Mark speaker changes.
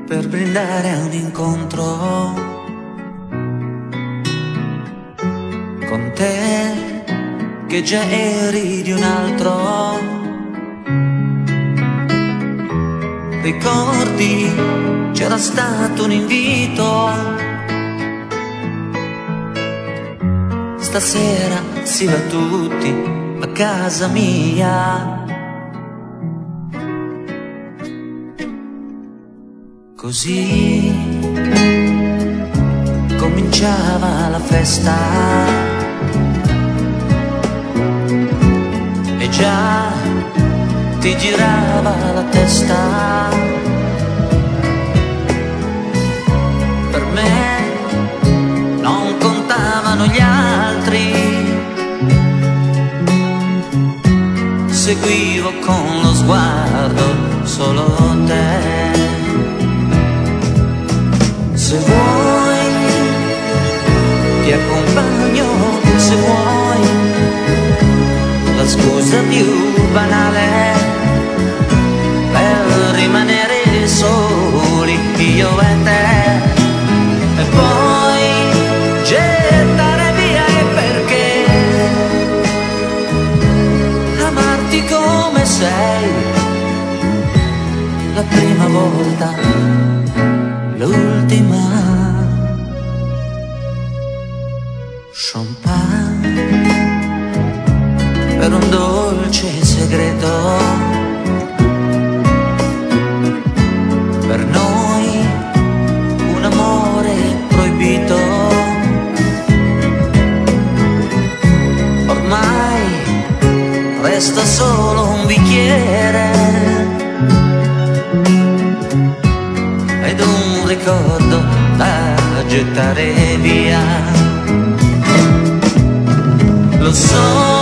Speaker 1: per brindare a un incontro con te, che già eri di un altro. Ricordi, c'era stato un invito, stasera si va tutti a casa mia. Così cominciava la festa e già ti girava la testa. Per me non contavano gli altri, seguivo con lo sguardo solo te. Se vuoi ti accompagno, se vuoi la scusa più banale per rimanere soli io e te, e poi gettare via il perché, amarti come sei la prima volta, l'ultima. Champagne per un dolce segreto, per noi un amore proibito. Ormai resta solo un bicchiere ed un ricordo da gettare via. Lo so